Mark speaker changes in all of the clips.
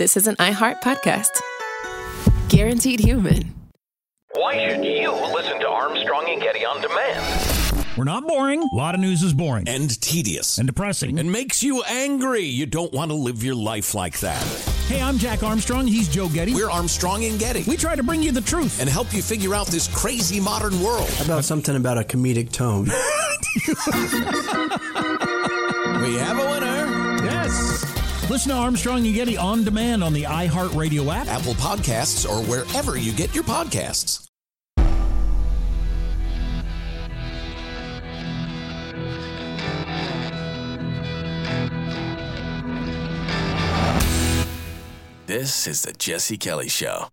Speaker 1: this is an iHeart podcast. Guaranteed human.
Speaker 2: Why should you listen to Armstrong and Getty on demand?
Speaker 3: We're not boring. A lot of news is boring.
Speaker 4: And tedious.
Speaker 3: And depressing.
Speaker 4: And makes you angry. You don't want to live your life like that.
Speaker 3: Hey, I'm Jack Armstrong. He's Joe Getty.
Speaker 4: We're Armstrong and Getty.
Speaker 3: We try to bring you the truth.
Speaker 4: And help you figure out this crazy modern world.
Speaker 5: How about something about a comedic tone?
Speaker 4: We have a winner.
Speaker 3: Yes. Listen to Armstrong and Getty on demand on the iHeartRadio app,
Speaker 4: Apple Podcasts, or wherever you get your podcasts. This is the Jesse Kelly Show.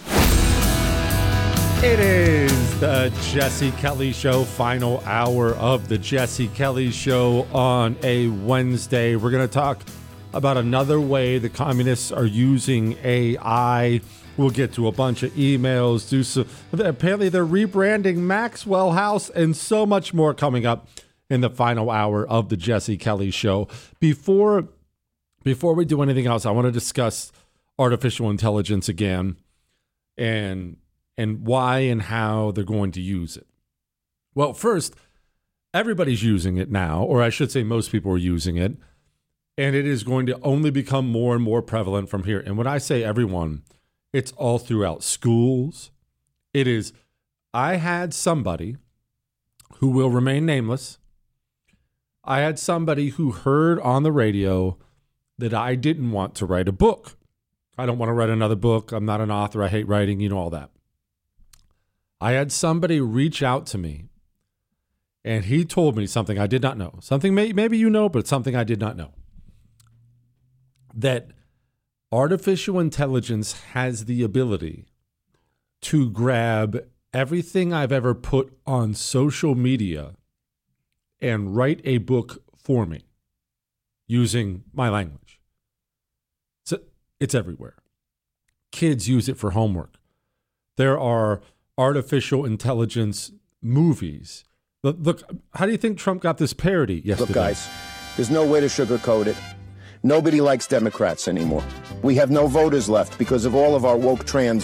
Speaker 6: It is the Jesse Kelly Show, final hour of the Jesse Kelly Show on a Wednesday. We're going to talk about another way the communists are using AI. We'll get to a bunch of emails. Apparently they're rebranding Maxwell House and so much more coming up in the final hour of the Jesse Kelly Show. Before we do anything else, I want to discuss artificial intelligence again and why and how they're going to use it. Well, first, everybody's using it now, or I should say most people are using it, and it is going to only become more and more prevalent from here. And when I say everyone, it's all throughout schools. It is, I had somebody who will remain nameless. I had somebody who heard on the radio that I didn't want to write a book. I don't want to write another book. I'm not an author. I hate writing, all that. I had somebody reach out to me, and he told me something I did not know. Something maybe you know, but something I did not know. That artificial intelligence has the ability to grab everything I've ever put on social media and write a book for me using my language. It's everywhere. Kids use it for homework. There are artificial intelligence movies. Look, how do you think Trump got this parody yesterday?
Speaker 7: Look, guys, there's no way to sugarcoat it. Nobody likes Democrats anymore. We have no voters left because of all of our woke trans.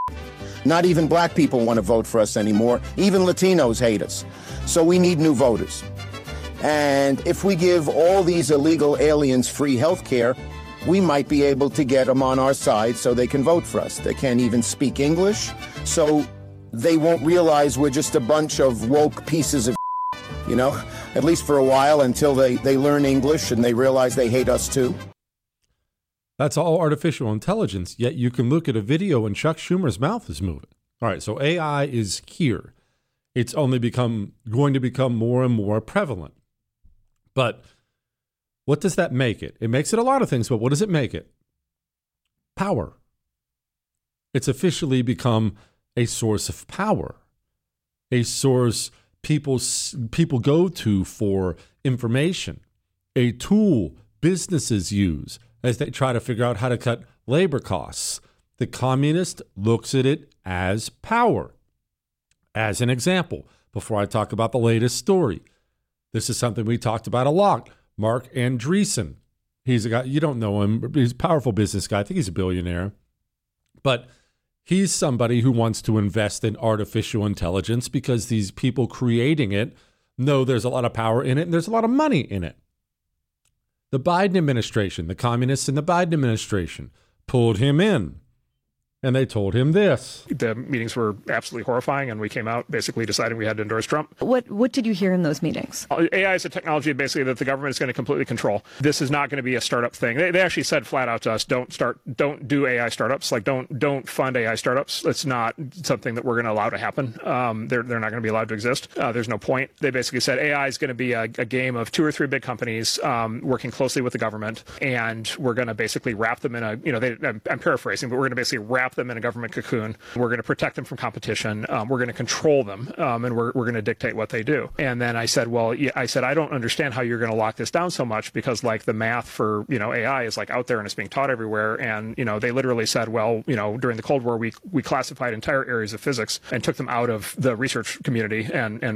Speaker 7: Not even black people want to vote for us anymore. Even Latinos hate us. So we need new voters. And if we give all these illegal aliens free health care, we might be able to get them on our side so they can vote for us. They can't even speak English, so they won't realize we're just a bunch of woke pieces of at least for a while until they learn English and they realize they hate us too.
Speaker 6: That's all artificial intelligence, yet you can look at a video and Chuck Schumer's mouth is moving. All right, so AI is here. It's only going to become more and more prevalent. But what does that make it? It makes it a lot of things, but what does it make it? Power. It's officially become a source of power, a source people go to for information, a tool businesses use as they try to figure out how to cut labor costs. The communist looks at it as power. As an example, before I talk about the latest story, this is something we talked about a lot. Mark Andreessen. He's a guy, you don't know him, but he's a powerful business guy. I think he's a billionaire. But he's somebody who wants to invest in artificial intelligence because these people creating it know there's a lot of power in it and there's a lot of money in it. The Biden administration, the communists in the Biden administration, pulled him in. And they told him this.
Speaker 8: The meetings were absolutely horrifying, and we came out basically deciding we had to endorse Trump.
Speaker 9: What did you hear in those meetings?
Speaker 8: AI is a technology basically that the government is going to completely control. This is not going to be a startup thing. They actually said flat out to us, don't do AI startups. Like don't fund AI startups. It's not something that we're going to allow to happen. They're not going to be allowed to exist. There's no point. They basically said AI is going to be a game of 2 or 3 big companies working closely with the government, and we're going to basically wrap them in a, I'm paraphrasing, but we're going to basically wrap them in a government cocoon. We're going to protect them from competition. We're going to control them, and we're going to dictate what they do. And then I said, I don't understand how you're going to lock this down so much, because like the math for AI is like out there and it's being taught everywhere. And they literally said, during the Cold War we classified entire areas of physics and took them out of the research community,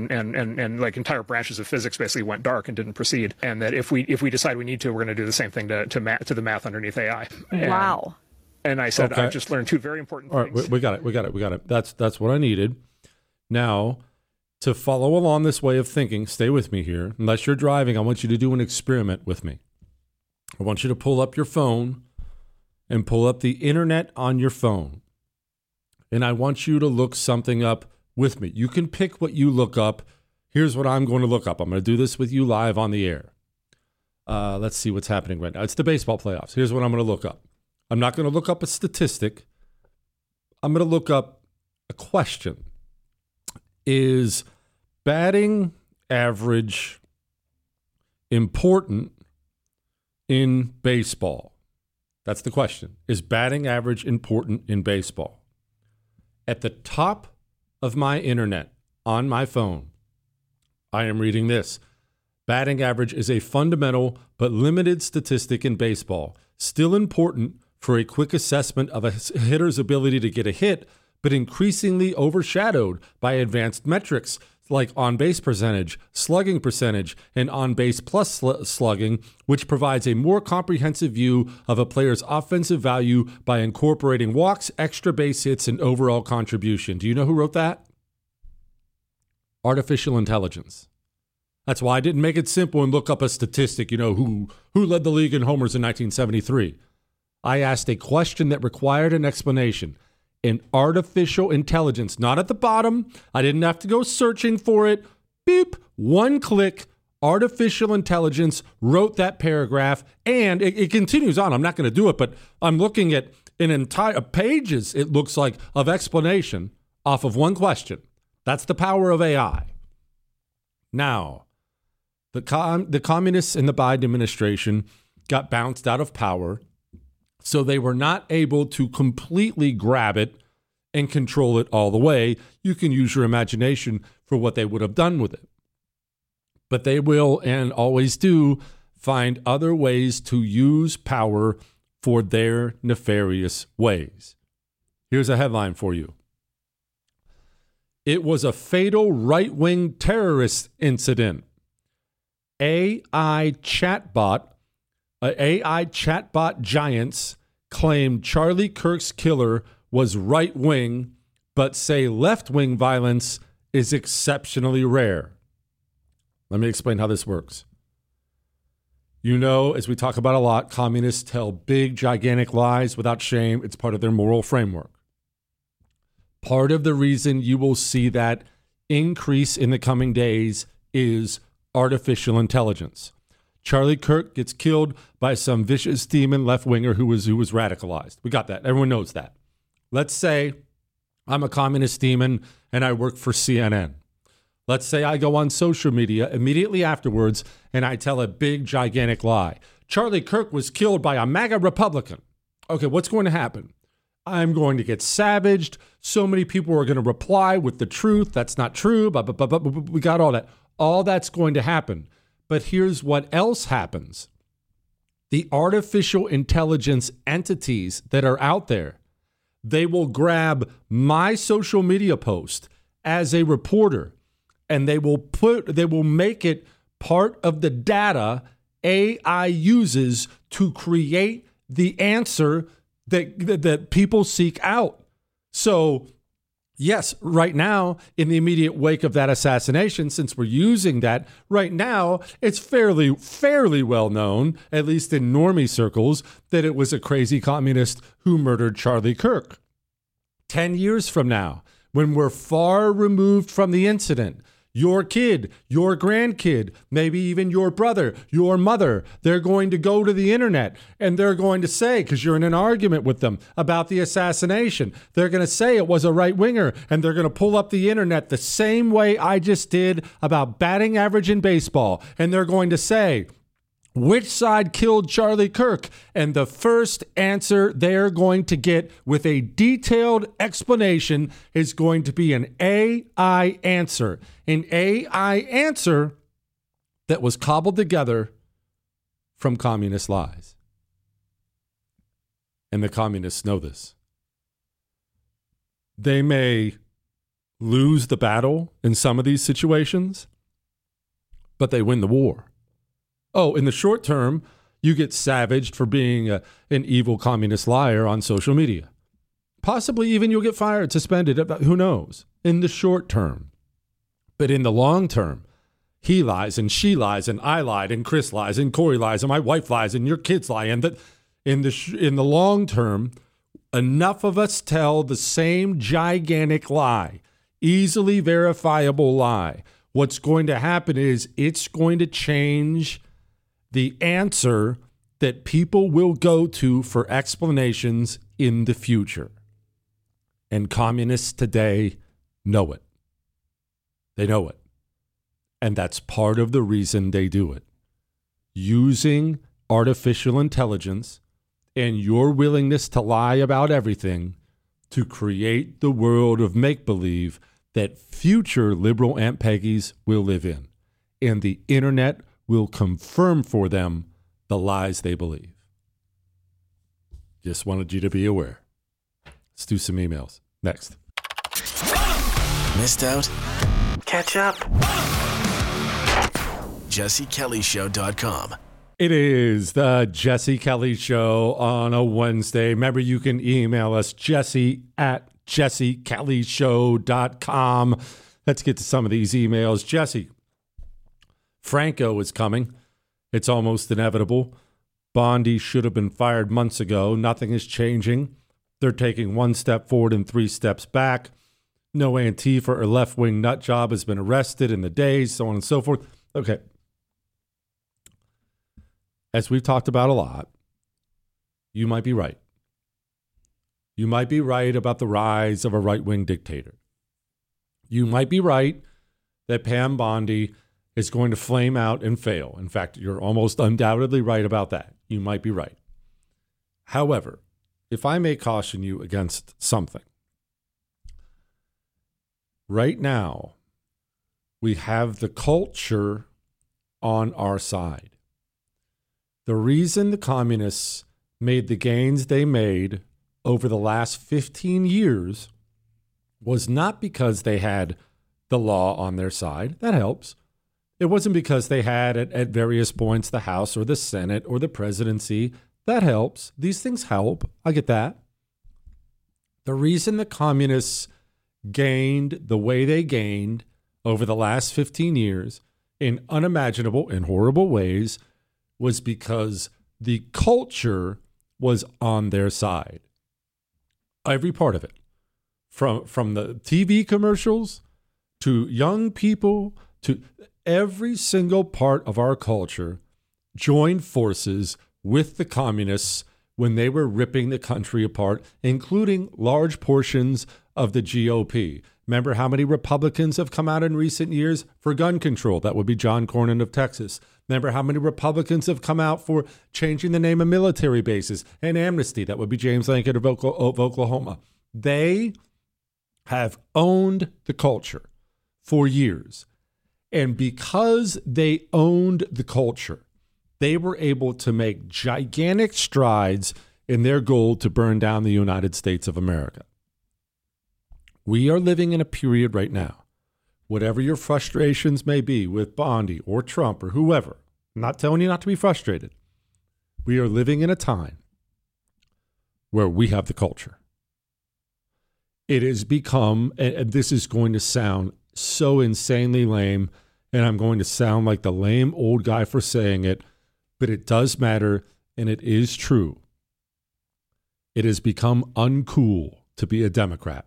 Speaker 8: and like entire branches of physics basically went dark and didn't proceed. And that if we decide we need to, we're going to do the same thing to the math underneath AI.
Speaker 9: Wow.
Speaker 8: And I said,
Speaker 6: Okay.
Speaker 8: I just learned two very important
Speaker 6: All
Speaker 8: things.
Speaker 6: right, we got it. That's what I needed. Now, to follow along this way of thinking, stay with me here. Unless you're driving, I want you to do an experiment with me. I want you to pull up your phone and pull up the internet on your phone. And I want you to look something up with me. You can pick what you look up. Here's what I'm going to look up. I'm going to do this with you live on the air. Let's see what's happening right now. It's the baseball playoffs. Here's what I'm going to look up. I'm not going to look up a statistic. I'm going to look up a question. Is batting average important in baseball? That's the question. Is batting average important in baseball? At the top of my internet on my phone, I am reading this. Batting average is a fundamental but limited statistic in baseball, still important for a quick assessment of a hitter's ability to get a hit, but increasingly overshadowed by advanced metrics like on-base percentage, slugging percentage, and on-base plus slugging, which provides a more comprehensive view of a player's offensive value by incorporating walks, extra base hits, and overall contribution. Do you know who wrote that? Artificial intelligence. That's why I didn't make it simple and look up a statistic, who led the league in homers in 1973. I asked a question that required an explanation. An artificial intelligence, not at the bottom. I didn't have to go searching for it. Beep, one click. Artificial intelligence wrote that paragraph, and it continues on. I'm not going to do it, but I'm looking at an entire pages, it looks like, of explanation off of one question. That's the power of AI. Now, the communists in the Biden administration got bounced out of power, so they were not able to completely grab it and control it all the way. You can use your imagination for what they would have done with it. But they will, and always do, find other ways to use power for their nefarious ways. Here's a headline for you. It was a fatal right-wing terrorist incident. AI chatbot giants claim Charlie Kirk's killer was right-wing, but say left-wing violence is exceptionally rare. Let me explain how this works. As we talk about a lot, communists tell big, gigantic lies without shame. It's part of their moral framework. Part of the reason you will see that increase in the coming days is artificial intelligence. Charlie Kirk gets killed by some vicious demon left-winger who was radicalized. We got that. Everyone knows that. Let's say I'm a communist demon and I work for CNN. Let's say I go on social media immediately afterwards and I tell a big, gigantic lie. Charlie Kirk was killed by a MAGA Republican. Okay, what's going to happen? I'm going to get savaged. So many people are going to reply with the truth. That's not true. But we got all that. All that's going to happen. But here's what else happens. The artificial intelligence entities that are out there, they will grab my social media post as a reporter, and they will make it part of the data AI uses to create the answer that people seek out. So, yes, right now, in the immediate wake of that assassination, since we're using that, right now, it's fairly well known, at least in normie circles, that it was a crazy communist who murdered Charlie Kirk. 10 years from now, when we're far removed from the incident, your kid, your grandkid, maybe even your brother, your mother, they're going to go to the internet and they're going to say, because you're in an argument with them about the assassination, they're going to say it was a right-winger, and they're going to pull up the internet the same way I just did about batting average in baseball. And they're going to say, which side killed Charlie Kirk? And the first answer they're going to get with a detailed explanation is going to be an AI answer. An AI answer that was cobbled together from communist lies. And the communists know this. They may lose the battle in some of these situations, but they win the war. Oh, in the short term, You get savaged for being an evil communist liar on social media. Possibly even you'll get fired, suspended, who knows, in the short term. But in the long term, he lies and she lies and I lied and Chris lies and Corey lies and my wife lies and your kids lie. And that in the long term, enough of us tell the same gigantic lie, easily verifiable lie. What's going to happen is it's going to change the answer that people will go to for explanations in the future. And communists today know it. They know it. And that's part of the reason they do it. Using artificial intelligence and your willingness to lie about everything to create the world of make-believe that future liberal Aunt Peggy's will live in. And the internet will confirm for them the lies they believe. Just wanted you to be aware. Let's do some emails. Next.
Speaker 10: Missed out? Catch up. JesseKellyShow.com.
Speaker 6: It is the Jesse Kelly Show on a Wednesday. Remember, you can email us, jesse@jessekellyshow.com. Let's get to some of these emails. Jesse, Franco is coming. It's almost inevitable. Bondi should have been fired months ago. Nothing is changing. They're taking one step forward and 3 steps back. No Antifa or left-wing nut job has been arrested in the days, so on and so forth. Okay. As we've talked about a lot, you might be right. You might be right about the rise of a right-wing dictator. You might be right that Pam Bondi is going to flame out and fail. In fact, you're almost undoubtedly right about that. You might be right. However, if I may caution you against something, right now, we have the culture on our side. The reason the communists made the gains they made over the last 15 years was not because they had the law on their side. That helps. It wasn't because they had at various points the House or the Senate or the presidency. That helps. These things help. I get that. The reason the communists gained the way they gained over the last 15 years in unimaginable and horrible ways was because the culture was on their side. Every part of it. From the TV commercials to young people to every single part of our culture joined forces with the communists when they were ripping the country apart, including large portions of the GOP. Remember how many Republicans have come out in recent years for gun control? That would be John Cornyn of Texas. Remember how many Republicans have come out for changing the name of military bases and amnesty? That would be James Lincoln of Oklahoma. They have owned the culture for years. And because they owned the culture, they were able to make gigantic strides in their goal to burn down the United States of America. We are living in a period right now, whatever your frustrations may be with Bondi or Trump or whoever, I'm not telling you not to be frustrated. We are living in a time where we have the culture. It has become, and this is going to sound so insanely lame, and I'm going to sound like the lame old guy for saying it, but it does matter, and it is true. It has become uncool to be a Democrat.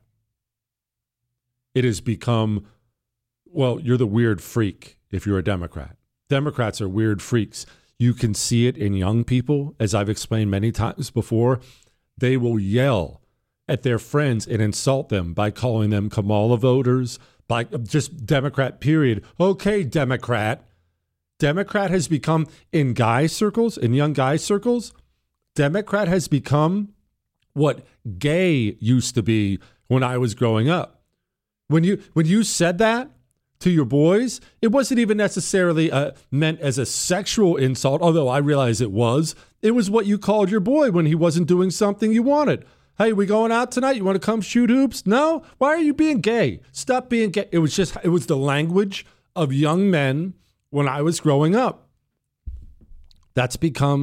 Speaker 6: It has become, well, you're the weird freak if you're a Democrat. Democrats are weird freaks. You can see it in young people, as I've explained many times before. They will yell at their friends and insult them by calling them Kamala voters, by just Democrat, period. Okay, Democrat. Democrat has become, in guy circles, in young guy circles, Democrat has become what gay used to be when I was growing up. When you said that to your boys, it wasn't even necessarily meant as a sexual insult, although I realize it was. It was what you called your boy when he wasn't doing something you wanted. Hey, we going out tonight? You want to come shoot hoops? No? Why are you being gay? Stop being gay. It was the language of young men when I was growing up. That's become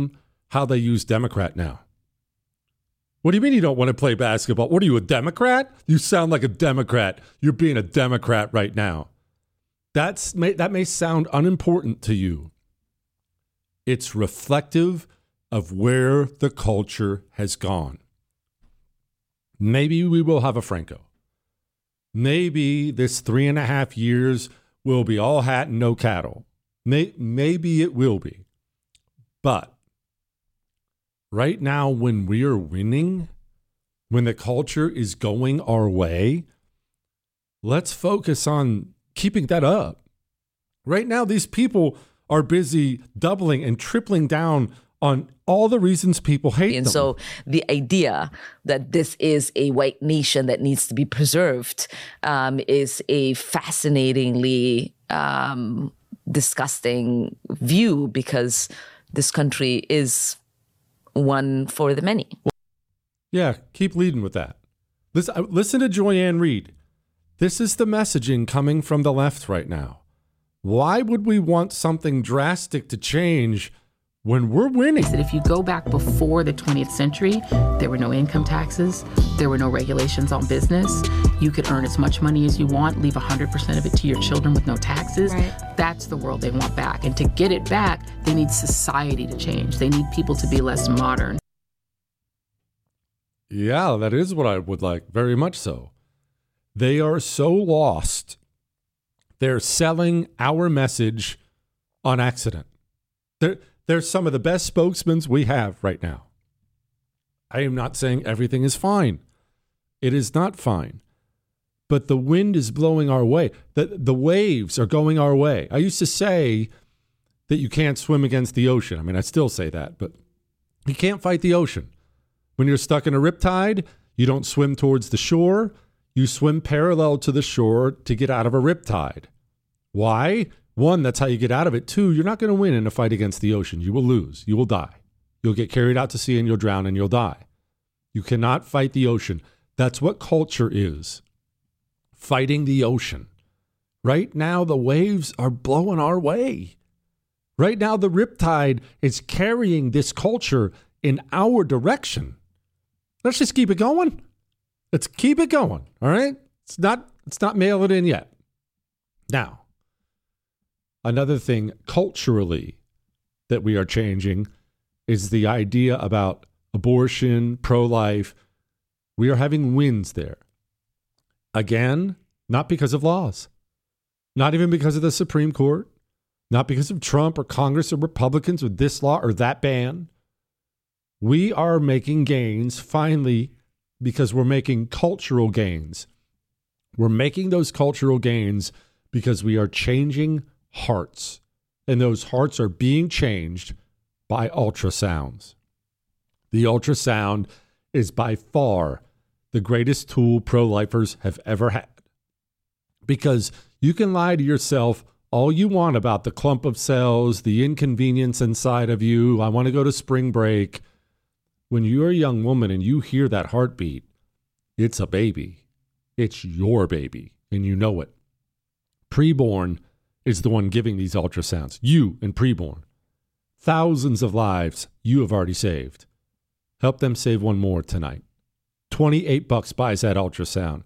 Speaker 6: how they use Democrat now. What do you mean you don't want to play basketball? What are you, a Democrat? You sound like a Democrat. You're being a Democrat right now. That may sound unimportant to you. It's reflective of where the culture has gone. Maybe we will have a Franco. Maybe this 3.5 years will be all hat and no cattle. Maybe it will be. But right now, when we are winning, when the culture is going our way, let's focus on keeping that up. Right now, these people are busy doubling and tripling down on all the reasons people hate them.
Speaker 11: And so the idea that this is a white nation that needs to be preserved is a fascinatingly disgusting view, because this country is one for the many.
Speaker 6: Yeah, keep leading with that. Listen to Joy-Ann Reid. This is the messaging coming from the left right now. Why would we want something drastic to change when we're winning?
Speaker 12: That if you go back before the 20th century, there were no income taxes, there were no regulations on business. You could earn as much money as you want, leave 100% of it to your children with no taxes. Right. That's the world they want back. And to get it back, they need society to change. They need people to be less modern.
Speaker 6: Yeah, that is what I would like, very much so. They are so lost. They're selling our message on accident. They're some of the best spokesmen we have right now. I am not saying everything is fine. It is not fine. But the wind is blowing our way. The waves are going our way. I used to say that you can't swim against the ocean. I mean, I still say that, but you can't fight the ocean. When you're stuck in a riptide, you don't swim towards the shore. You swim parallel to the shore to get out of a riptide. Why? One, that's how you get out of it. Two, you're not going to win in a fight against the ocean. You will lose. You will die. You'll get carried out to sea and you'll drown and you'll die. You cannot fight the ocean. That's what culture is. Fighting the ocean. Right now, the waves are blowing our way. Right now, the riptide is carrying this culture in our direction. Let's just keep it going. Let's keep it going. All right? It's not mail it in yet. Now, another thing culturally that we are changing is the idea about abortion, pro-life. We are having wins there. Again, not because of laws, not even because of the Supreme Court, not because of Trump or Congress or Republicans or this law or that ban. We are making gains finally because we're making cultural gains. We're making those cultural gains because we are changing hearts, and those hearts are being changed by ultrasounds. The ultrasound is by far the greatest tool pro-lifers have ever had, because you can lie to yourself all you want about the clump of cells, the inconvenience inside of you. I want to go to spring break. When you're a young woman and you hear that heartbeat, it's a baby. It's your baby, and you know it. Preborn is the one giving these ultrasounds. You and Preborn. Thousands of lives you have already saved. Help them save one more tonight. $28 buys that ultrasound.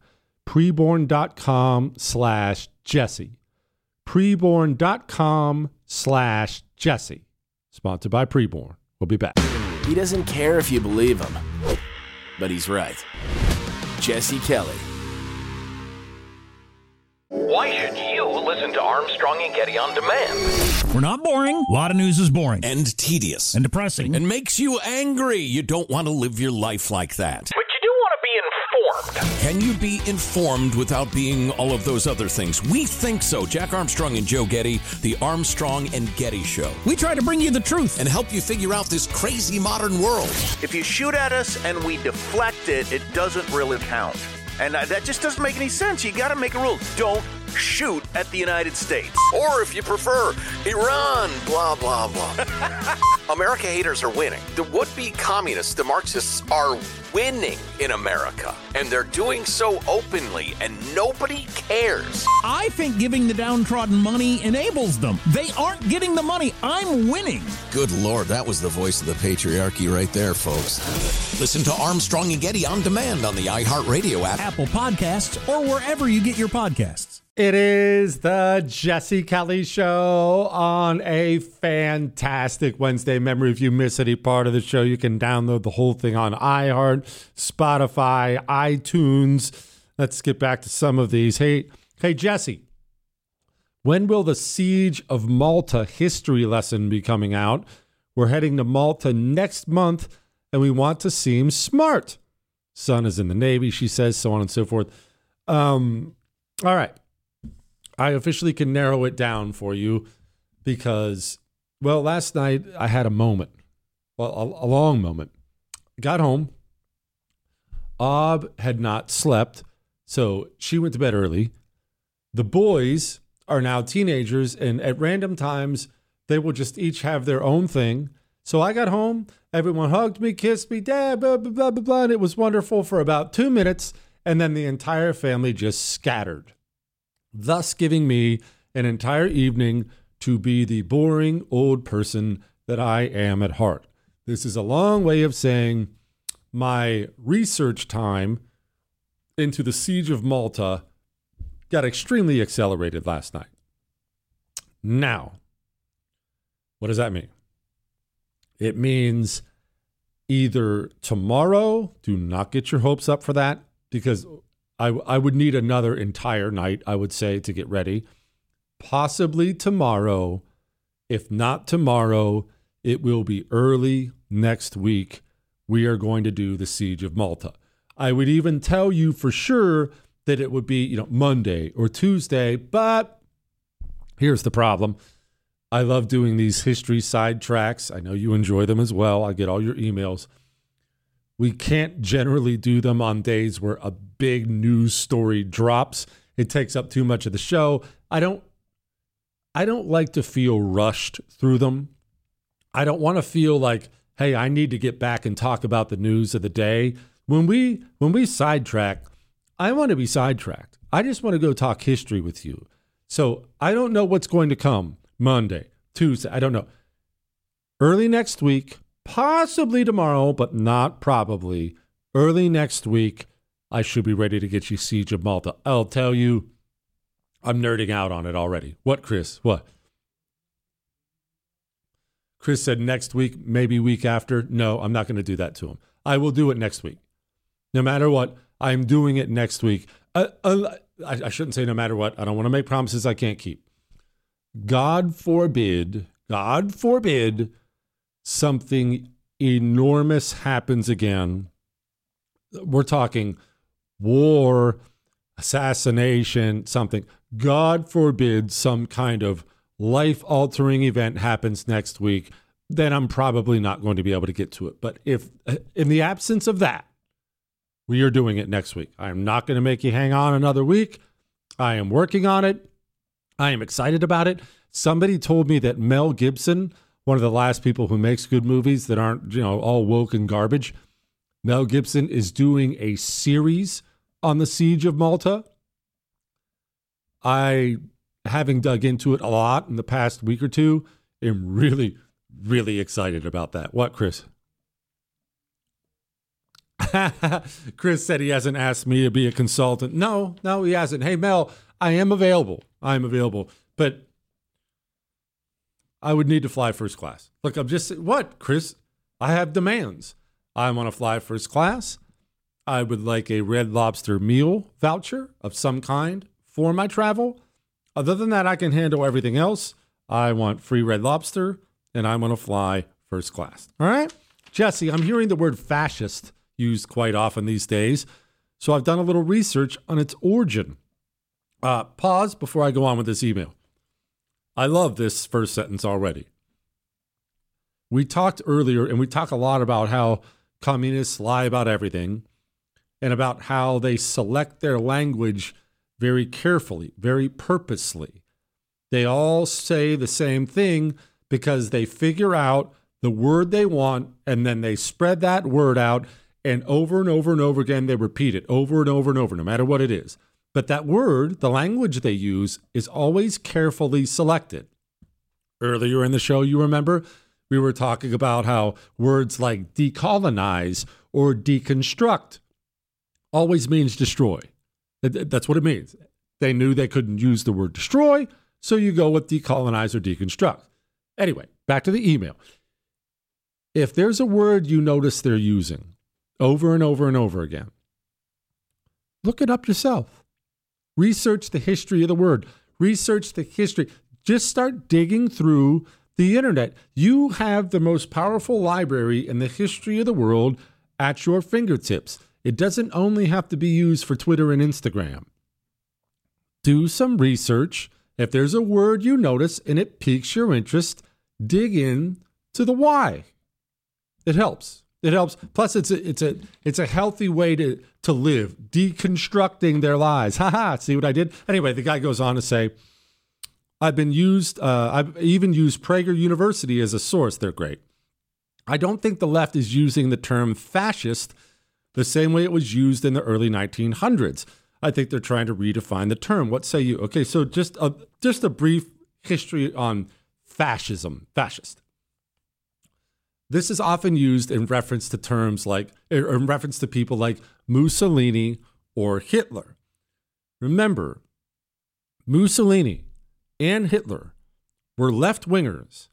Speaker 6: Preborn.com/Jesse. Preborn.com/Jesse. Sponsored by Preborn. We'll be back.
Speaker 10: He doesn't care if you believe him, but he's right. Jesse Kelly.
Speaker 2: Why should you listen to Armstrong and Getty on demand?
Speaker 3: We're not boring. A lot of news is boring.
Speaker 4: And tedious.
Speaker 3: And depressing.
Speaker 4: And makes you angry. You don't want to live your life like that.
Speaker 2: But you do want to be informed.
Speaker 4: Can you be informed without being all of those other things? We think so. Jack Armstrong and Joe Getty, the Armstrong and Getty Show.
Speaker 3: We try to bring you the truth
Speaker 4: and help you figure out this crazy modern world.
Speaker 13: If you shoot at us and we deflect it, it doesn't really count. And that just doesn't make any sense. You got to make a rule. Don't shoot at the United States.
Speaker 10: Or if you prefer, Iran, blah, blah, blah.
Speaker 2: America haters are winning. The would-be communists, the Marxists, are winning in America. And they're doing so openly, and nobody cares.
Speaker 3: I think giving the downtrodden money enables them. They aren't getting the money. I'm winning.
Speaker 4: Good Lord, that was the voice of the patriarchy right there, folks. Listen to Armstrong and Getty on demand on the iHeartRadio app,
Speaker 3: Apple Podcasts, or wherever you get your podcasts.
Speaker 6: It is the Jesse Kelly Show on a fantastic Wednesday. Remember, if you miss any part of the show, you can download the whole thing on iHeart, Spotify, iTunes. Let's get back to some of these. Hey, Jesse, when will the Siege of Malta history lesson be coming out? We're heading to Malta next month, and we want to seem smart. Son is in the Navy, she says, so on and so forth. All right. I officially can narrow it down for you because, well, last night I had a moment, a long moment. Got home. Ob had not slept, so she went to bed early. The boys are now teenagers, and at random times, they will just each have their own thing. So I got home. Everyone hugged me, kissed me, dad, blah, blah, blah, blah, blah. And it was wonderful for about 2 minutes, and then the entire family just scattered, thus giving me an entire evening to be the boring old person that I am at heart. This is a long way of saying my research time into the Siege of Malta got extremely accelerated last night. Now, what does that mean? It means either tomorrow, do not get your hopes up for that, because I would need another entire night, I would say, to get ready. Possibly tomorrow. If not tomorrow, it will be early next week. We are going to do the Siege of Malta. I would even tell you for sure that it would be, Monday or Tuesday, but here's the problem. I love doing these history sidetracks. I know you enjoy them as well. I get all your emails. We can't generally do them on days where a big news story drops. It takes up too much of the show. I don't like to feel rushed through them. I don't want to feel like, hey, I need to get back and talk about the news of the day. When we sidetrack, I want to be sidetracked. I just want to go talk history with you. So I don't know what's going to come Monday, Tuesday. I don't know. Early next week, possibly tomorrow, but not probably. Early next week, I should be ready to get you Siege of Malta. I'll tell you, I'm nerding out on it already. What, Chris? What? Chris said next week, maybe week after. No, I'm not going to do that to him. I will do it next week. No matter what, I'm doing it next week. I shouldn't say no matter what. I don't want to make promises I can't keep. God forbid, something enormous happens again. We're talking war, assassination, something. God forbid some kind of life-altering event happens next week, then I'm probably not going to be able to get to it. But if, in the absence of that, we are doing it next week. I am not going to make you hang on another week. I am working on it. I am excited about it. Somebody told me that Mel Gibson, one of the last people who makes good movies that aren't, all woke and garbage, Mel Gibson is doing a series on the Siege of Malta. I, having dug into it a lot in the past week or two, am really, really excited about that. What, Chris? Chris said he hasn't asked me to be a consultant. No, he hasn't. Hey, Mel, I am available. But I would need to fly first class. Look, what, Chris? I have demands. I want to fly first class. I would like a Red Lobster meal voucher of some kind for my travel. Other than that, I can handle everything else. I want free Red Lobster, and I want to fly first class. All right? Jesse, I'm hearing the word fascist used quite often these days, so I've done a little research on its origin. Pause before I go on with this email. I love this first sentence already. We talked earlier, and we talk a lot about how communists lie about everything and about how they select their language very carefully, very purposely. They all say the same thing because they figure out the word they want, and then they spread that word out, and over and over and over again, they repeat it over and over and over, no matter what it is. But that word, the language they use, is always carefully selected. Earlier in the show, you remember, we were talking about how words like decolonize or deconstruct always means destroy. That's what it means. They knew they couldn't use the word destroy, so you go with decolonize or deconstruct. Anyway, back to the email. If there's a word you notice they're using over and over and over again, look it up yourself. Research the history of the word. Research the history. Just start digging through the internet. You have the most powerful library in the history of the world at your fingertips. It doesn't only have to be used for Twitter and Instagram. Do some research. If there's a word you notice and it piques your interest, dig in to the why. It helps. It helps. Plus, it's a healthy way to live, deconstructing their lies. See what I did? Anyway, the guy goes on to say, I've even used Prager University as a source. They're great. I don't think the left is using the term fascist the same way it was used in the early 1900s. I think they're trying to redefine the term. What say you? Okay, so just a brief history on fascism, fascist. This is often used in reference to terms like, or in reference to people like Mussolini or Hitler. Remember, Mussolini and Hitler were left-wingers.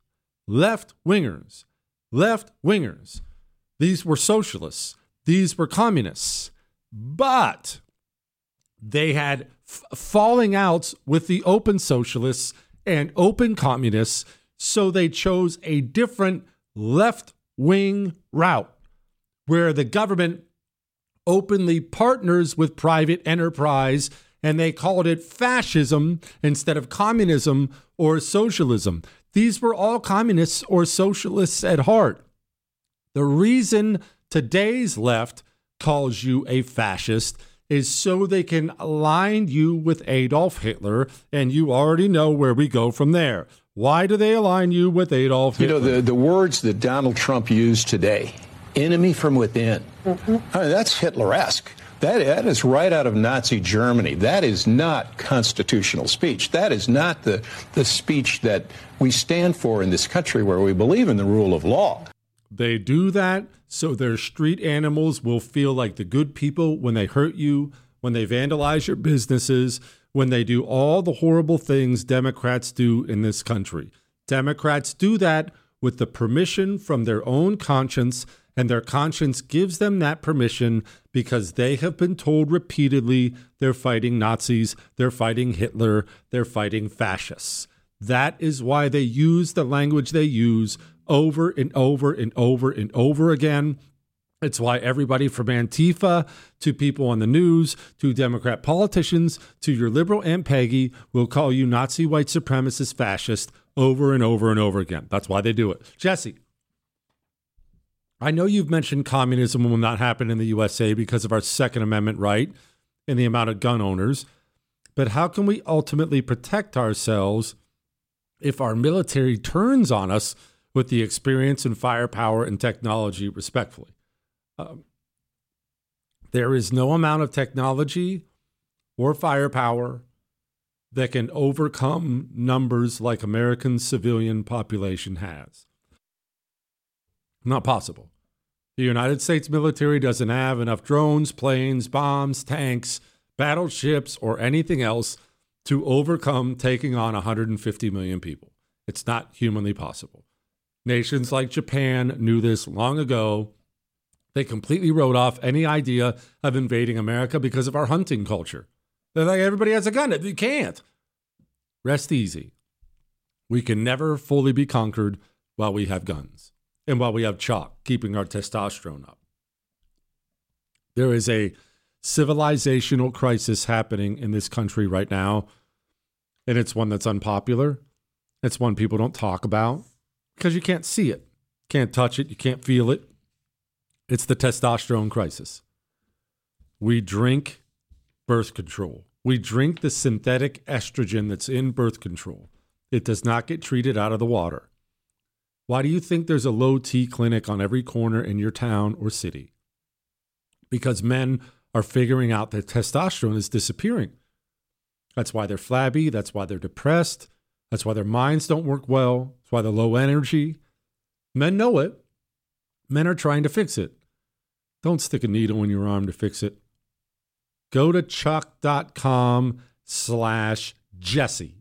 Speaker 6: These were socialists. These were communists. But they had falling outs with the open socialists and open communists, so they chose a different left-wing route where the government openly partners with private enterprise, and they called it fascism instead of communism or socialism. These were all communists or socialists at heart. The reason today's left calls you a fascist is so they can align you with Adolf Hitler, and you already know where we go from there. Why do they align you with Adolf Hitler?
Speaker 14: You know, the words that Donald Trump used today, enemy from within, that's Hitler-esque. That is right out of Nazi Germany. That is not constitutional speech. That is not the speech that we stand for in this country where we believe in the rule of law.
Speaker 6: They do that so their street animals will feel like the good people when they hurt you, when they vandalize your businesses, when they do all the horrible things Democrats do in this country. Democrats do that with the permission from their own conscience, and their conscience gives them that permission because they have been told repeatedly they're fighting Nazis, they're fighting Hitler, they're fighting fascists. That is why they use the language they use over and over and over and over again. It's why everybody from Antifa to people on the news to Democrat politicians to your liberal Aunt Peggy will call you Nazi white supremacist fascist over and over and over again. That's why they do it. Jesse, I know you've mentioned communism will not happen in the USA because of our Second Amendment right and the amount of gun owners, but how can we ultimately protect ourselves if our military turns on us with the experience and firepower and technology respectfully? There is no amount of technology or firepower that can overcome numbers like American civilian population has. Not possible. The United States military doesn't have enough drones, planes, bombs, tanks, battleships, or anything else to overcome taking on 150 million people. It's not humanly possible. Nations like Japan knew this long ago. They completely wrote off any idea of invading America because of our hunting culture. They're like, everybody has a gun. You can't. Rest easy. We can never fully be conquered while we have guns and while we have chalk, keeping our testosterone up. There is a civilizational crisis happening in this country right now, and it's one that's unpopular. It's one people don't talk about because you can't see it, can't touch it, you can't feel it. It's the testosterone crisis. We drink birth control. We drink the synthetic estrogen that's in birth control. It does not get treated out of the water. Why do you think there's a low T clinic on every corner in your town or city? Because men are figuring out that testosterone is disappearing. That's why they're flabby. That's why they're depressed. That's why their minds don't work well. That's why they're low energy. Men know it. Men are trying to fix it. Don't stick a needle in your arm to fix it. Go to choq.com/Jesse.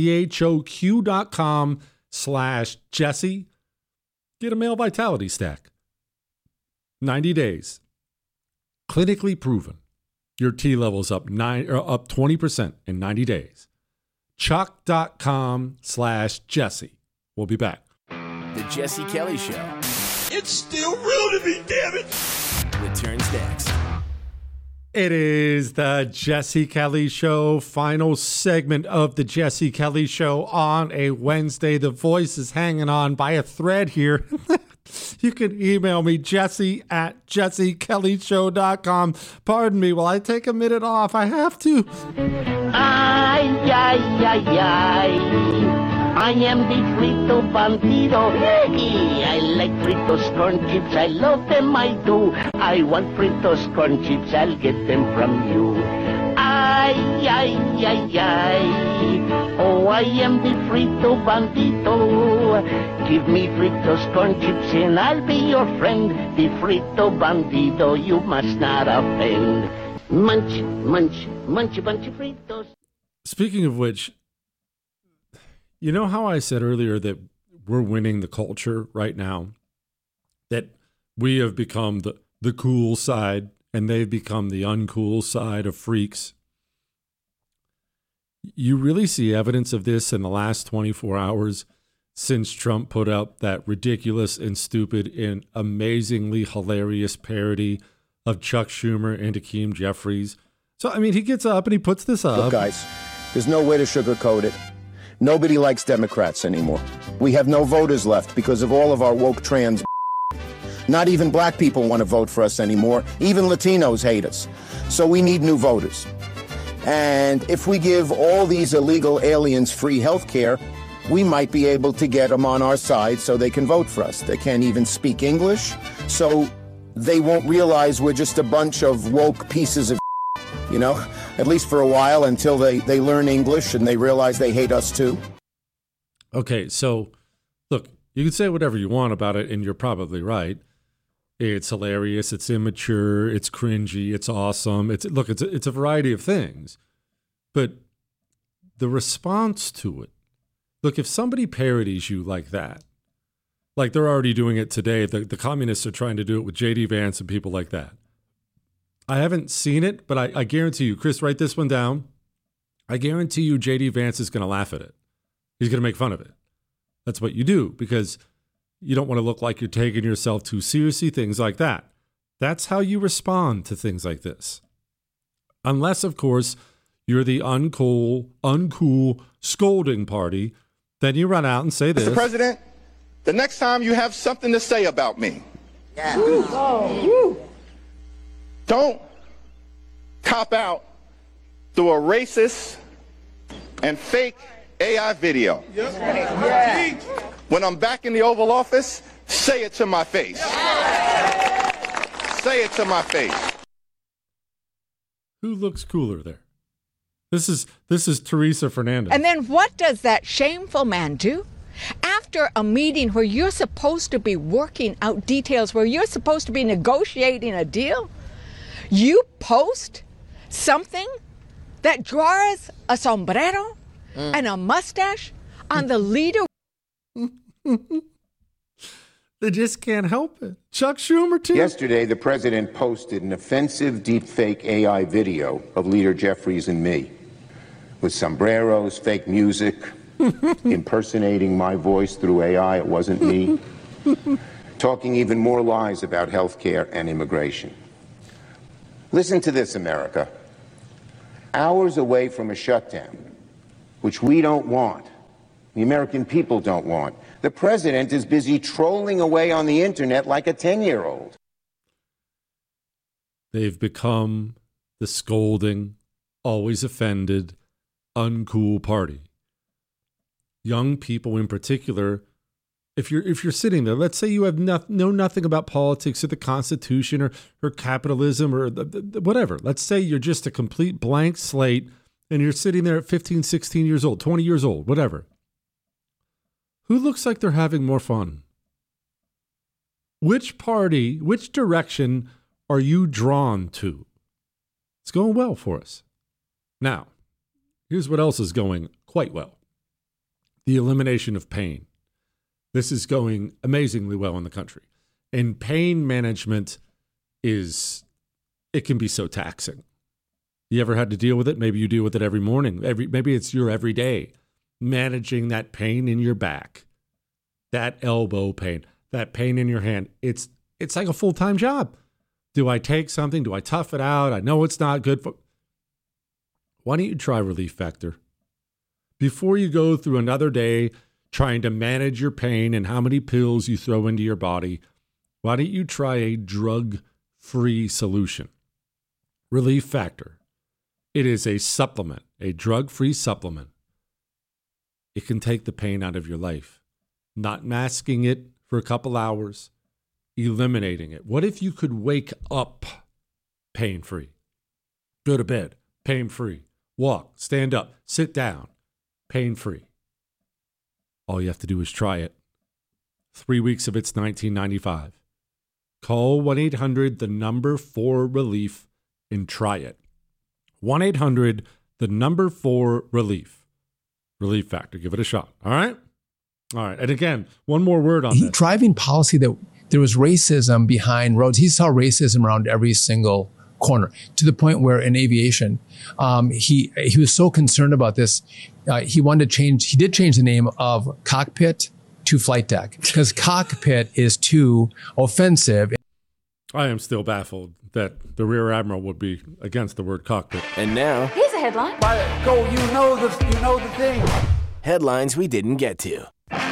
Speaker 6: choq.com/Jesse. Get a male vitality stack. 90 days. Clinically proven. Your T levels up 20% in 90 days. choq.com/Jesse. We'll be back.
Speaker 10: The Jesse Kelly Show.
Speaker 15: It's still real to me, damn it.
Speaker 10: Returns next.
Speaker 6: It is the Jesse Kelly Show, final segment of the Jesse Kelly Show on a Wednesday. The voice is hanging on by a thread here. You can email me, jesse@jessekellyshow.com. Pardon me while I take a minute off. I have to.
Speaker 16: Ay, ay, ay, ay. I am the Frito Bandido. I like Fritos corn chips. I love them, I do. I want Fritos corn chips. I'll get them from you. Ay, ay, ay, ay. Oh, I am the Frito Bandido. Give me Fritos corn chips and I'll be your friend. The Frito Bandido, you must not offend. Munch, munch, munch a bunch of Fritos.
Speaker 6: Speaking of which, you know how I said earlier that we're winning the culture right now? That we have become the cool side and they've become the uncool side of freaks. You really see evidence of this in the last 24 hours since Trump put out that ridiculous and stupid and amazingly hilarious parody of Chuck Schumer and Hakeem Jeffries. So, I mean, he gets up and he puts this up.
Speaker 7: Look, guys, there's no way to sugarcoat it. Nobody likes Democrats anymore. We have no voters left because of all of our woke trans. Not even black people want to vote for us anymore. Even Latinos hate us. So we need new voters. And if we give all these illegal aliens free health care, we might be able to get them on our side so they can vote for us. They can't even speak English, so they won't realize we're just a bunch of woke pieces of you know, at least for a while until they learn English and they realize they hate us too.
Speaker 6: Okay, so look, you can say whatever you want about it, and you're probably right. It's hilarious, it's immature, it's cringy, it's awesome. It's a variety of things. But the response to it, look, if somebody parodies you like that, like they're already doing it today, the communists are trying to do it with J.D. Vance and people like that. I haven't seen it, but I guarantee you, Chris, write this one down. I guarantee you J.D. Vance is going to laugh at it. He's going to make fun of it. That's what you do because you don't want to look like you're taking yourself too seriously, things like that. That's how you respond to things like this. Unless, of course, you're the uncool scolding party, then you run out and say this.
Speaker 17: Mr. President, the next time you have something to say about me, don't cop out through a racist and fake AI video. When I'm back in the Oval Office, say it to my face. Say it to my face.
Speaker 6: Who looks cooler there? This is Teresa Fernandez.
Speaker 18: And then what does that shameful man do? After a meeting where you're supposed to be working out details, where you're supposed to be negotiating a deal, you post something that draws a sombrero and a mustache on the leader.
Speaker 6: They just can't help it. Chuck Schumer, too.
Speaker 7: Yesterday, the president posted an offensive deepfake AI video of Leader Jeffries and me with sombreros, fake music, impersonating my voice through AI. It wasn't me. Talking even more lies about health care and immigration. Listen to this, America. Hours away from a shutdown, which we don't want, the American people don't want, the president is busy trolling away on the internet like a 10-year-old.
Speaker 6: They've become the scolding, always offended, uncool party. Young people in particular If you're sitting there, let's say you have know nothing about politics or the Constitution or capitalism or whatever. Let's say you're just a complete blank slate and you're sitting there at 15, 16 years old, 20 years old, whatever. Who looks like they're having more fun? Which party, which direction are you drawn to? It's going well for us. Now, here's what else is going quite well. The elimination of pain. This is going amazingly well in the country. And pain management it can be so taxing. You ever had to deal with it? Maybe you deal with it every morning. Maybe it's your every day. Managing that pain in your back, that elbow pain, that pain in your hand. It's like a full-time job. Do I take something? Do I tough it out? I know it's not good for... Why don't you try Relief Factor? Before you go through another day trying to manage your pain and how many pills you throw into your body, why don't you try a drug-free solution? Relief Factor. It is a supplement, a drug-free supplement. It can take the pain out of your life. Not masking it for a couple hours, eliminating it. What if you could wake up pain-free? Go to bed, pain-free. Walk, stand up, sit down, pain-free. All you have to do is try it. 3 weeks of it's $19.95. Call 1-800-4-RELIEF and try it. 1-800-4-RELIEF. Relief Factor. Give it a shot. All right? All right. And again, one more word on this.
Speaker 19: Driving policy that there was racism behind roads. He saw racism around every single corner, to the point where in aviation, he was so concerned about this, he did change the name of cockpit to flight deck, because cockpit is too offensive.
Speaker 6: I am still baffled that the Rear Admiral would be against the word cockpit.
Speaker 10: And now,
Speaker 20: here's a headline.
Speaker 10: Go, you know the thing. Headlines we didn't get to.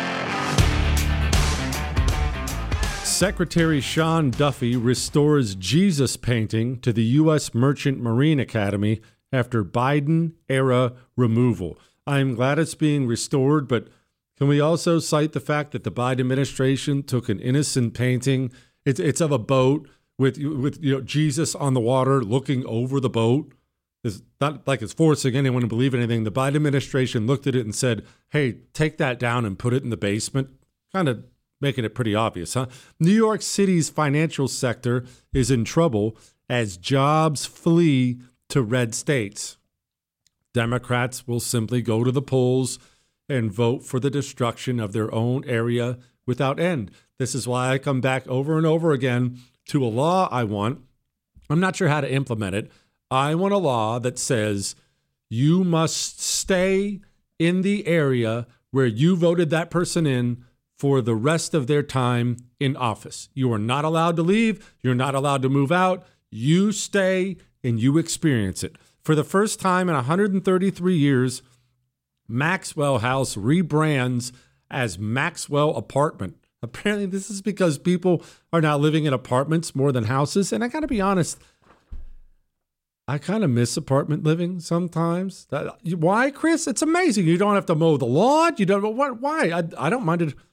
Speaker 6: Secretary Sean Duffy restores Jesus painting to the U.S. Merchant Marine Academy after Biden-era removal. I'm glad it's being restored, but can we also cite the fact that the Biden administration took an innocent painting? It's of a boat with Jesus on the water looking over the boat. It's not like it's forcing anyone to believe anything. The Biden administration looked at it and said, hey, take that down and put it in the basement. Kind of making it pretty obvious, huh? New York City's financial sector is in trouble as jobs flee to red states. Democrats will simply go to the polls and vote for the destruction of their own area without end. This is why I come back over and over again to a law I want. I'm not sure how to implement it. I want a law that says you must stay in the area where you voted that person in for the rest of their time in office. You are not allowed to leave. You're not allowed to move out. You stay and you experience it. For the first time in 133 years, Maxwell House rebrands as Maxwell Apartment. Apparently, this is because people are now living in apartments more than houses. And I got to be honest, I kind of miss apartment living sometimes. Why, Chris? It's amazing. You don't have to mow the lawn. You don't. Why? I don't mind it.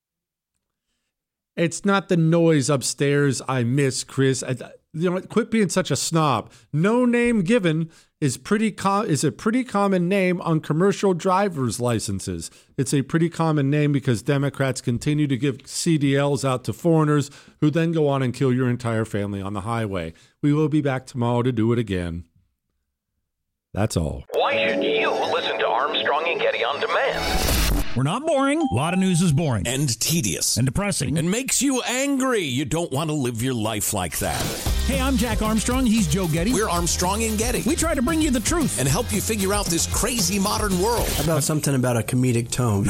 Speaker 6: It's not the noise upstairs I miss, Chris. Quit being such a snob. No Name Given is a pretty common name on commercial driver's licenses. It's a pretty common name because Democrats continue to give CDLs out to foreigners who then go on and kill your entire family on the highway. We will be back tomorrow to do it again. That's all.
Speaker 2: Why should you listen to Armstrong and Getty on demand?
Speaker 3: We're not boring. A lot of news is boring.
Speaker 4: And tedious.
Speaker 3: And depressing.
Speaker 4: And makes you angry. You don't want to live your life like that.
Speaker 3: Hey, I'm Jack Armstrong. He's Joe Getty.
Speaker 4: We're Armstrong and Getty.
Speaker 3: We try to bring you the truth.
Speaker 4: And help you figure out this crazy modern world.
Speaker 5: How about something about a comedic tone?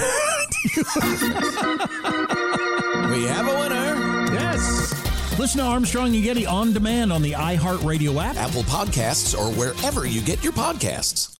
Speaker 4: We have a winner.
Speaker 3: Yes. Listen to Armstrong and Getty on demand on the iHeartRadio app,
Speaker 4: Apple Podcasts, or wherever you get your podcasts.